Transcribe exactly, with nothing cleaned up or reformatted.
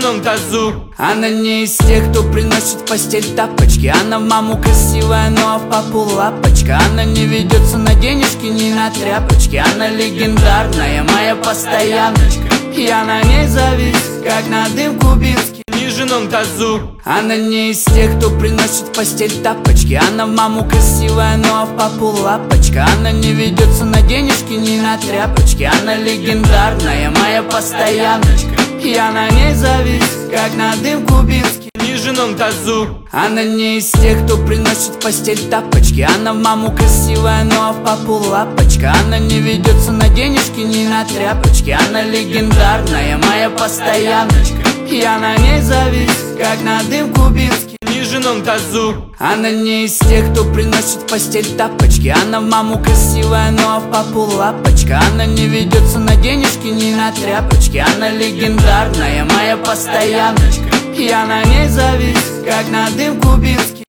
жирном тазу. Она не из тех, кто приносит в постель тапочки. Она в маму красивая, но в папу лапочка. Она не ведется на денежки, ни на тряпочки. Она легендарная, моя постояночка. Я на ней завис, как на дым кубинский В жирном тазу. Она не из тех, кто приносит в постель тапочки. Она в маму красивая, но в папу лапочка. Она не ведется на денежки, ни на тряпочки. Она легендарная, моя постояночка. Я на ней завис, как на дым кубинский В жирном тазу. Она не из тех, кто приносит в постель тапочки. Она в маму красивая, но в папу лапочка. Она не ведется на денежки, ни на тряпочки. Она легендарная, моя постояночка. Я на ней завис, как на дым кубинский В жирном тазу. Она не из тех, кто приносит в постель тапочки. Она в маму красивая, но в папу лапочка. Она не ведется на денежки, ни на тряпочки. Она легендарная, моя постояночка. Я на ней завис, как на дым кубинский